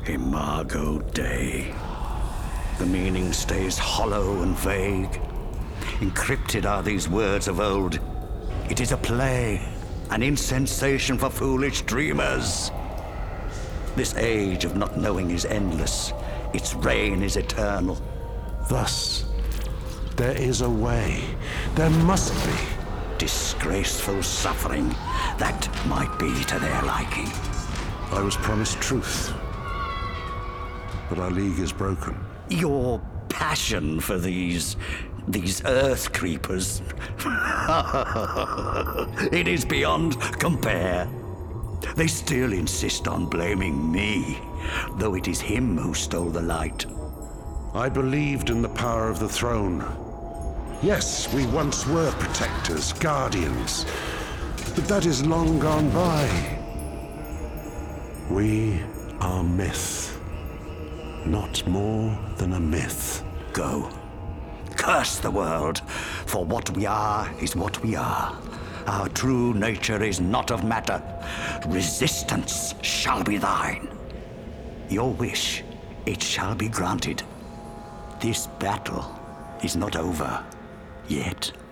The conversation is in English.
Imago Dei. The meaning stays hollow and vague. Encrypted are these words of old. It is a play, an insensation for foolish dreamers. This age of not knowing is endless. Its reign is eternal. Thus, there is a way. There must be. Disgraceful suffering that might be to their liking. I was promised truth, but our league is broken. Your passion for these earth creepers, it is beyond compare. They still insist on blaming me, though it is him who stole the light. I believed in the power of the throne. Yes, we once were protectors, guardians, but that is long gone by. We are myth, not more than a myth. Go. Curse the world, for what we are is what we are. Our true nature is not of matter. Resistance shall be thine. Your wish, it shall be granted. This battle is not over yet.